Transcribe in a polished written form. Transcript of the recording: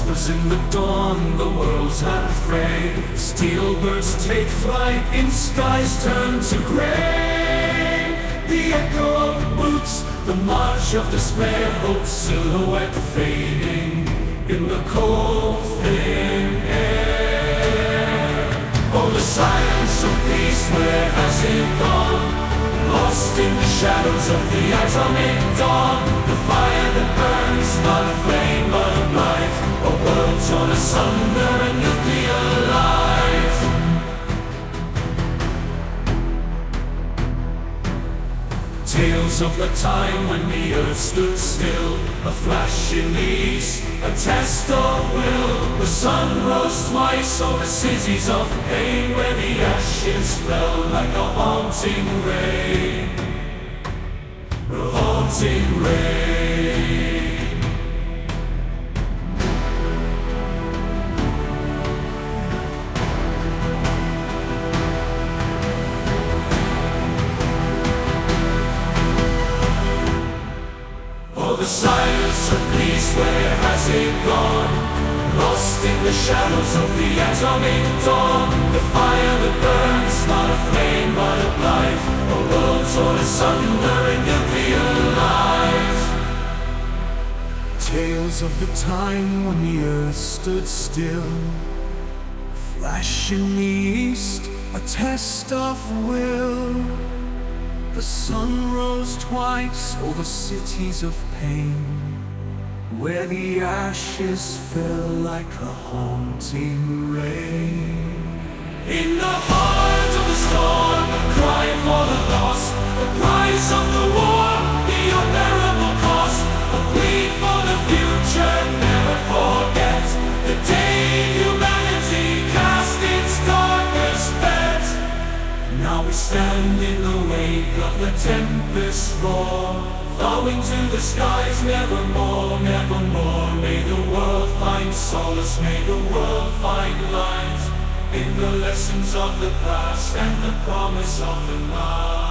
whispers in the dawn, the world's not afraid. Steel birds take flight in skies turn to gray. The echo of boots, the march of despair, hope's silhouette fading in the cold thin air. Oh, the silence of peace, where has it gone? Lost in the shadows of the atomic dawn. The fire that burns, not a flame but a blight. A world torn asunder, a nuclear light. Tales of the time when the earth stood still. A flash in the east, a test of will. The sun rose twice over cities of pain, where the ashes fell like a haunting rain. A haunting rain. Oh, the silence of peace, where has it gone? Lost in the shadows of the atomic dawn. The fire that burns, not a flame but a blight. A world torn asunder in nuclear light. Tales of the time when the earth stood still. A flash in the east, a test of will. The sun rose twice over cities of pain, where the ashes fell like a haunting rain. In the heart of the storm, a cry for the lost, the price of the war, the unbearable cost, a plea for the future, never forget the day humanity cast its darkest bet. Now we stand in the wake of the tempest roar, vowing to the skies nevermore, nevermore. May the world find solace, may the world find light in the lessons of the past and the promise of the night.